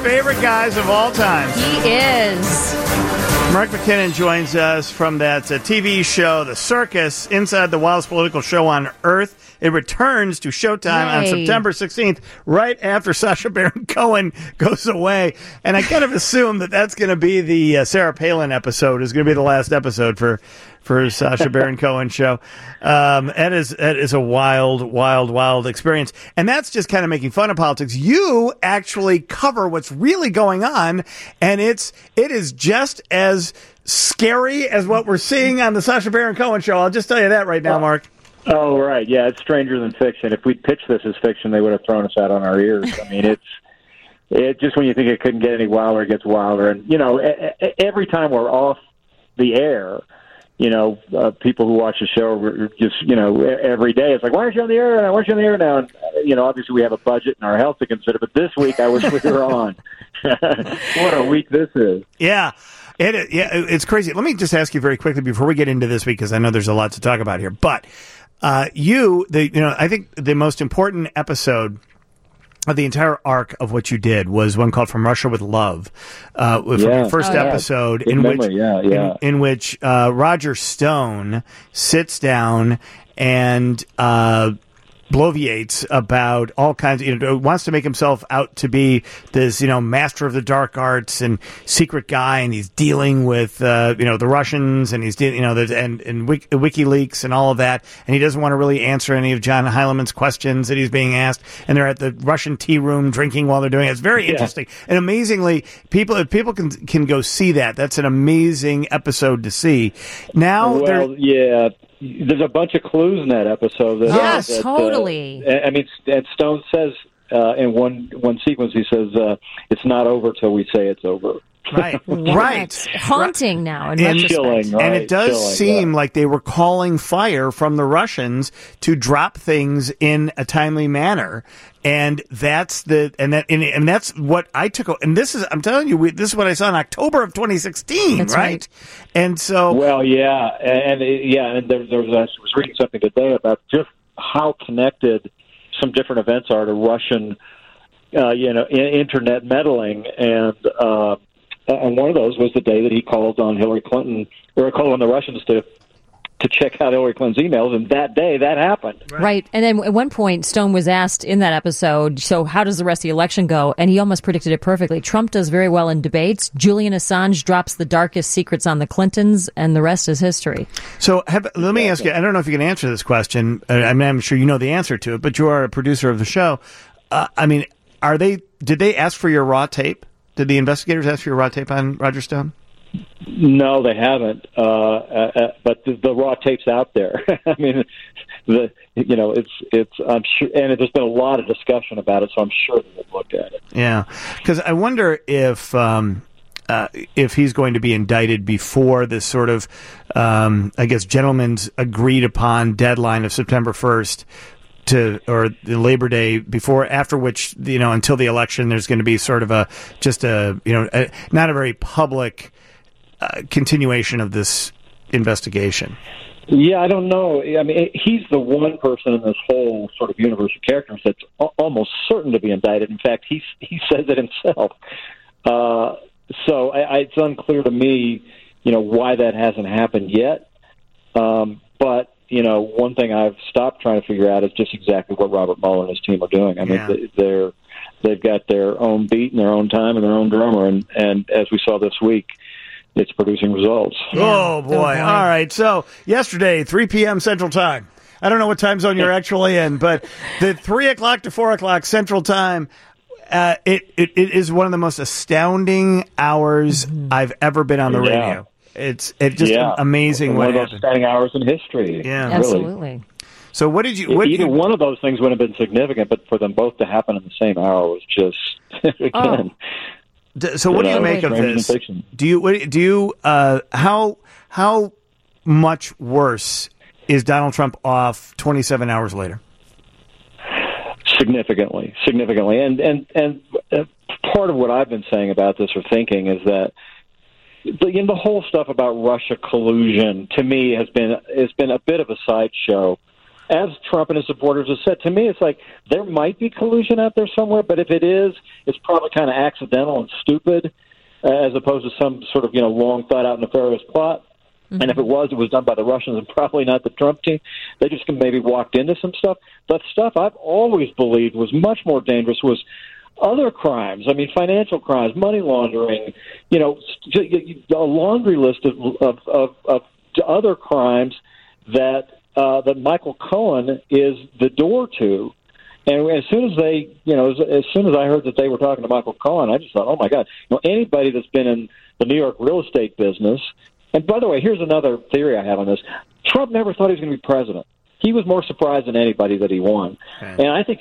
favorite guys of all time. He is. Mark McKinnon joins us from that TV show, The Circus, Inside the Wildest Political Show on Earth. It returns to Showtime on September 16th, right after Sacha Baron Cohen goes away. And I kind of assume that that's going to be the Sarah Palin episode, is going to be the last episode for Sacha Baron Cohen show. That is a wild experience. And that's just kind of making fun of politics. You actually cover what's really going on, and it is just as scary as what we're seeing on the Sacha Baron Cohen show. I'll just tell you that right now, Mark. Oh, right. Yeah, it's stranger than fiction. If we'd pitched this as fiction, they would have thrown us out on our ears. I mean, it's just when you think it couldn't get any wilder, it gets wilder. And, every time we're off the air, people who watch the show are just, every day, it's like, why aren't you on the air now? Why aren't you on the air now? And, obviously we have a budget and our health to consider, but this week I wish we were on. What a week this is. Yeah. It's crazy. Let me just ask you very quickly before we get into this week, because I know there's a lot to talk about here, but I think the most important episode of the entire arc of what you did was one called From Russia with Love, from your first episode, in which Roger Stone sits down and bloviates about all kinds of, wants to make himself out to be this, master of the dark arts and secret guy, and he's dealing with, the Russians, and he's dealing, and WikiLeaks and all of that, and he doesn't want to really answer any of John Heileman's questions that he's being asked, and they're at the Russian tea room drinking while they're doing it. It's very interesting, and amazingly, people can go see that. That's an amazing episode to see. Now, there's a bunch of clues in that episode. Totally. I mean, and Stone says in one sequence, he says, "It's not over till we say it's over." Right, right. It's haunting now. And chilling, right? And it does seem like they were calling fire from the Russians to drop things in a timely manner. And that's what I took. And this is, I'm telling you, this is what I saw in October of 2016, that's right? And so, and there was, I was reading something today about just how connected some different events are to Russian, internet meddling, and one of those was the day that he called on Hillary Clinton, or called on the Russians to check out Hillary Clinton's emails, and that day that happened. Right. And then at one point, Stone was asked in that episode, so how does the rest of the election go? And he almost predicted it perfectly. Trump does very well in debates. Julian Assange drops the darkest secrets on the Clintons, and the rest is history. So let me ask you, I don't know if you can answer this question. I'm sure you know the answer to it, but you are a producer of the show. Did they ask for your raw tape? Did the investigators ask for your raw tape on Roger Stone? No, they haven't. But the raw tape's out there. I mean, it's. I'm sure, and there's been a lot of discussion about it, so I'm sure that they've looked at it. Yeah, because I wonder if he's going to be indicted before this sort of, gentleman's agreed upon deadline of September 1st. Or the Labor Day after which, until the election, there's going to be sort of not a very public continuation certain investigation. Yeah, I don't know. I mean, he's the one person in this whole sort of universe of characters that's almost certain to be indicted. In fact, he says it himself. So it's unclear to me, why that hasn't happened yet. But one thing I've stopped trying to figure out is just exactly what Robert Mueller and his team are doing. I mean, they've got their own beat and their own time and their own drummer, and as we saw this week, it's producing results. Oh, boy. All right. So yesterday, 3 p.m. Central Time. I don't know what time zone you're actually in, but the 3 o'clock to 4 o'clock Central Time, it is one of the most astounding hours I've ever been on the radio. It's just amazing what happened. One of those standing hours in history. Yeah, absolutely. Really. So what did you? One of those things would have been significant, but for them both to happen in the same hour was just again. So what do you make of this? Do you how much worse is Donald Trump off 27 hours later? Significantly, and part of what I've been saying about this or thinking is that the whole stuff about Russia collusion to me has been a bit of a sideshow as Trump and his supporters have said, to me, it's like there might be collusion out there somewhere, but if it is, it's probably kind of accidental and stupid, as opposed to some sort of long thought out nefarious plot. Mm-hmm. And if it was done by the Russians and probably not the Trump team. They just maybe walked into some stuff. But stuff I've always believed was much more dangerous was other crimes. I mean, financial crimes, money laundering. A laundry list of other crimes that Michael Cohen is the door to. And as soon as as soon as I heard that they were talking to Michael Cohen, I just thought, oh my God, anybody that's been in the New York real estate business. And by the way, here's another theory I have on this: Trump never thought he was going to be president. He was more surprised than anybody that he won. Okay. And I think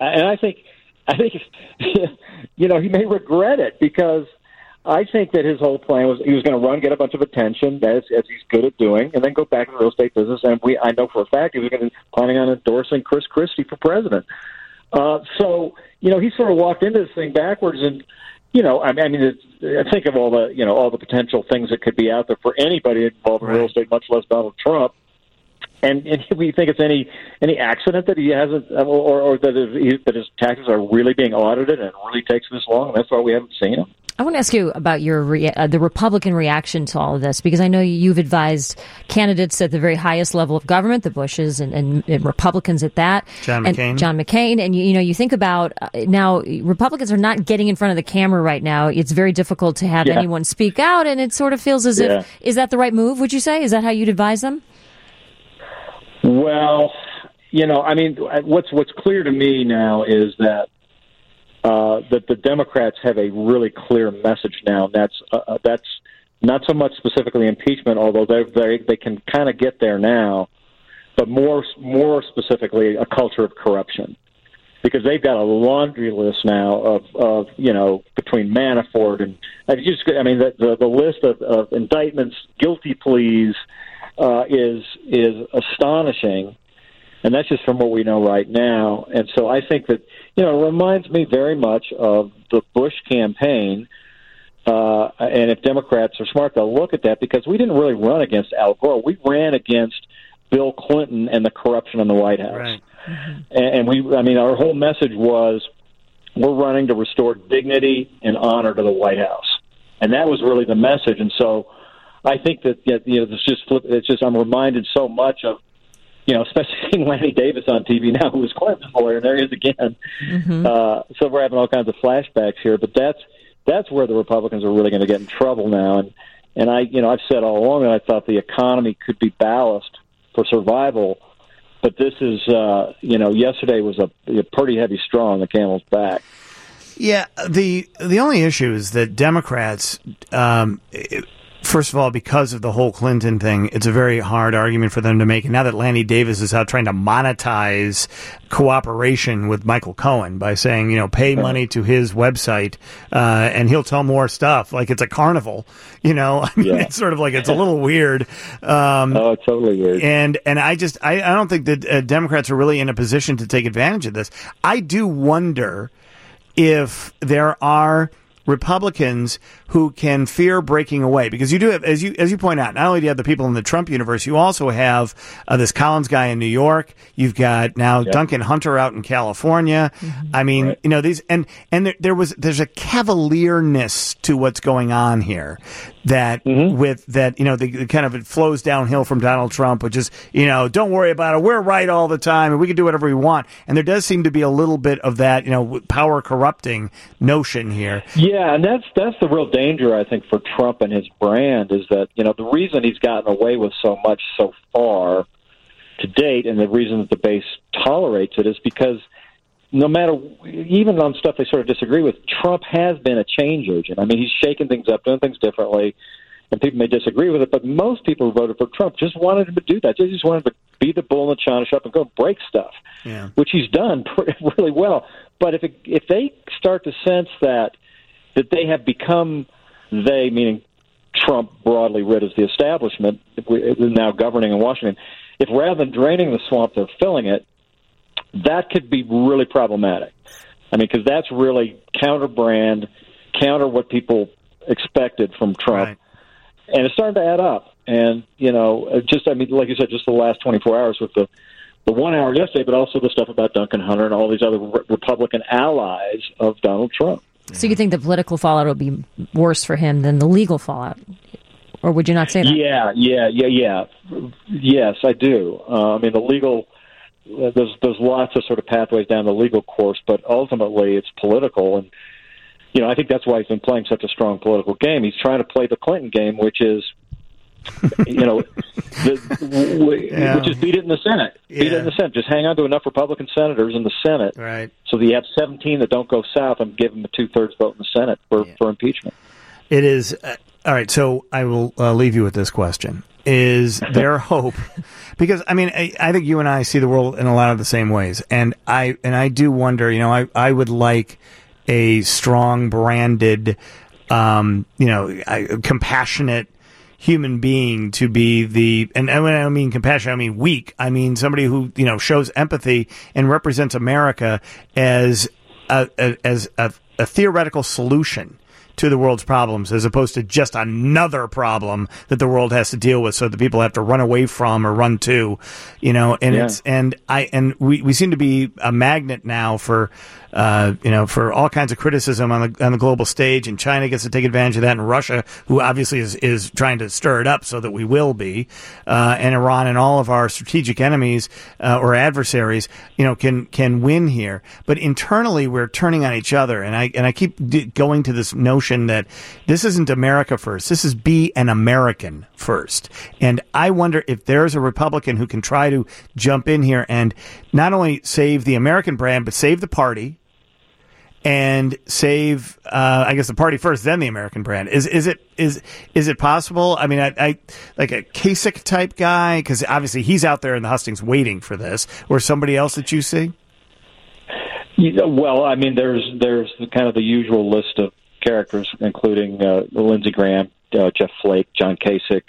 he may regret it, because I think that his whole plan was he was going to run, get a bunch of attention, as he's good at doing, and then go back to the real estate business. And I know for a fact he was planning on endorsing Chris Christie for president. So he sort of walked into this thing backwards, and think of all the potential things that could be out there for anybody involved in real estate, much less Donald Trump. And we think it's any accident that he hasn't, or that his taxes are really being audited and it really takes this long, and that's why we haven't seen him. I want to ask you about the Republican reaction to all of this, because I know you've advised candidates at the very highest level of government, the Bushes and Republicans at that. John McCain. And you think about now, Republicans are not getting in front of the camera right now. It's very difficult to have anyone speak out, and it sort of feels as if, is that the right move, would you say? Is that how you'd advise them? Well, what's clear to me now is that the Democrats have a really clear message now. And that's not so much specifically impeachment, although they can kind of get there now, but more specifically a culture of corruption, because they've got a laundry list now of between Manafort and the list of indictments, guilty pleas is astonishing. And that's just from what we know right now. And so I think that, it reminds me very much of the Bush campaign. And if Democrats are smart, they'll look at that, because we didn't really run against Al Gore. We ran against Bill Clinton and the corruption in the White House. Right. Mm-hmm. And our whole message was, we're running to restore dignity and honor to the White House. And that was really the message. And so I think that, it's just I'm reminded so much of, especially seeing Lanny Davis on TV now, who was Clinton's lawyer, and there he is again. Mm-hmm. So we're having all kinds of flashbacks here, but that's where the Republicans are really going to get in trouble now. And I've said all along that I thought the economy could be ballast for survival, but this is, yesterday was a pretty heavy straw on the camel's back. Yeah, the only issue is that Democrats, first of all, because of the whole Clinton thing, it's a very hard argument for them to make. And now that Lanny Davis is out trying to monetize cooperation with Michael Cohen by saying, pay money to his website, and he'll tell more stuff. Like it's a carnival, It's sort of like, it's a little weird. It's totally weird. And I don't think that Democrats are really in a position to take advantage of this. I do wonder if there are Republicans who can fear breaking away, because you do have, as you point out, not only do you have the people in the Trump universe, you also have this Collins guy in New York. You've got now Duncan Hunter out in California. Mm-hmm. I mean, right. These and there's a cavalierness to what's going on here that with that, the kind of it flows downhill from Donald Trump, which is, don't worry about it. We're right all the time and we can do whatever we want. And there does seem to be a little bit of that, power corrupting notion here. Yeah. And that's the real danger, I think, for Trump and his brand is that, the reason he's gotten away with so much so far to date, and the reason that the base tolerates it, is because no matter, even on stuff they sort of disagree with, Trump has been a change agent. I mean, he's shaking things up, doing things differently, and people may disagree with it, but most people who voted for Trump just wanted him to do that. They just wanted him to be the bull in the china shop and go break stuff, which he's done really well. But if they start to sense that they have become, they, meaning Trump broadly writ as the establishment, now governing in Washington, if rather than draining the swamp, they're filling it, that could be really problematic. I mean, because that's really counter what people expected from Trump. Right. And it's starting to add up. And, like you said, just the last 24 hours with the 1 hour yesterday, but also the stuff about Duncan Hunter and all these other Republican allies of Donald Trump. So you think the political fallout will be worse for him than the legal fallout? Or would you not say that? Yeah. Yes, I do. I mean, the legal, there's lots of sort of pathways down the legal course, but ultimately it's political. And, I think that's why he's been playing such a strong political game. He's trying to play the Clinton game, which is, which is beat it in the Senate. Beat it in the Senate. Just hang on to enough Republican senators in the Senate, right? So that you have 17 that don't go south and give them a 2/3 vote in the Senate for impeachment. It is all right. So I will leave you with this question: is there hope? Because I mean, I think you and I see the world in a lot of the same ways, and I do wonder. I would like a strong, branded, compassionate human being to be and when I mean compassionate, I mean weak. I mean somebody who shows empathy and represents America as a theoretical solution to the world's problems, as opposed to just another problem that the world has to deal with, so that people have to run away from or run to, we seem to be a magnet now for all kinds of criticism on the global stage, and China gets to take advantage of that, and Russia, who obviously is trying to stir it up so that we will be, and Iran and all of our strategic enemies or adversaries, can win here. But internally, we're turning on each other, and I keep going to this notion that this isn't America first. This is be an American first. And I wonder if there's a Republican who can try to jump in here and not only save the American brand, but save the party and save, I guess, the party first, then the American brand. Is it possible? I mean, I like a Kasich type guy, because obviously he's out there in the hustings waiting for this, or somebody else that you see? Well, I mean, there's kind of the usual list of characters, including Lindsey Graham, Jeff Flake, John Kasich,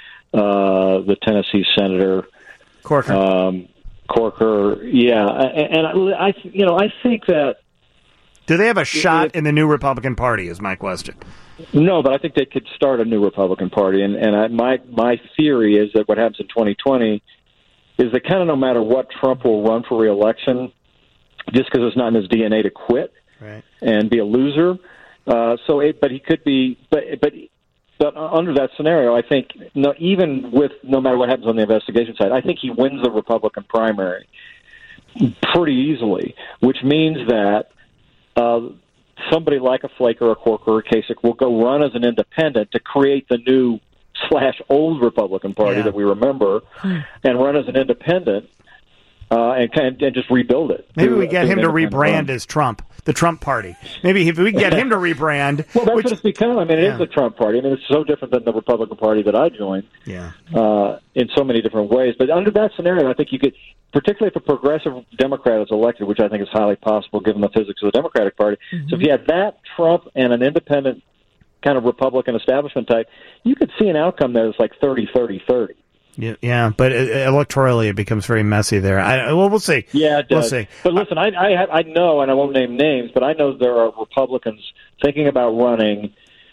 the Tennessee senator, Corker. Yeah, and I think that. Do they have a shot in the new Republican Party? Is my question. No, but I think they could start a new Republican Party, and my theory is that what happens in 2020 is that kind of no matter what, Trump will run for re-election, just because it's not in his DNA to quit and be a loser. But he could be, but under that scenario, I think even with no matter what happens on the investigation side, I think he wins the Republican primary pretty easily, which means that somebody like a Flake or a Corker or a Kasich will go run as an independent to create the new /old Republican Party that we remember, and run as an independent. And just rebuild it. Maybe we get him to rebrand as Trump, the Trump Party. Maybe if we get him to rebrand. Well, that's what it's become. I mean, it is the Trump Party. I mean, it's so different than the Republican Party that I joined in so many different ways. But under that scenario, I think you could, particularly if a progressive Democrat is elected, which I think is highly possible given the physics of the Democratic Party. Mm-hmm. So if you had that, Trump, and an independent kind of Republican establishment type, you could see an outcome that is like 30-30-30. Yeah, but electorally it becomes very messy there. We'll see. Yeah, it does. We'll see. But listen, I know, and I won't name names, but I know there are Republicans thinking about running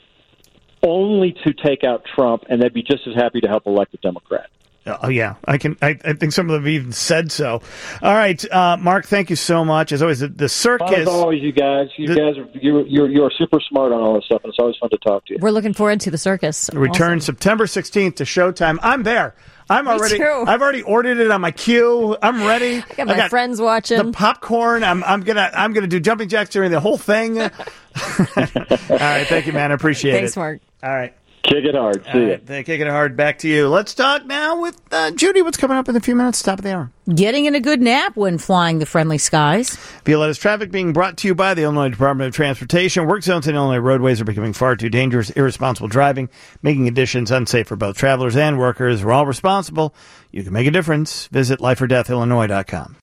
only to take out Trump, and they'd be just as happy to help elect a Democrat. Oh yeah, I think some of them have even said so. All right, Mark, thank you so much. As always, the circus. As always, you guys you're super smart on all this stuff, and it's always fun to talk to you. We're looking forward to the circus. Return September 16th to Showtime. I'm there. I've already ordered it on my queue. I'm ready. I got friends watching. The popcorn. I'm gonna do jumping jacks during the whole thing. All right, thank you, man. I appreciate it. Thanks, Mark. All right. Kick it hard. See ya. Kick it hard. Back to you. Let's talk now with Judy. What's coming up in a few minutes? Top of the hour. Getting in a good nap when flying the friendly skies. Violetta's traffic being brought to you by the Illinois Department of Transportation. Work zones in Illinois roadways are becoming far too dangerous, irresponsible driving, making conditions unsafe for both travelers and workers. We're all responsible. You can make a difference. Visit lifeordeathillinois.com.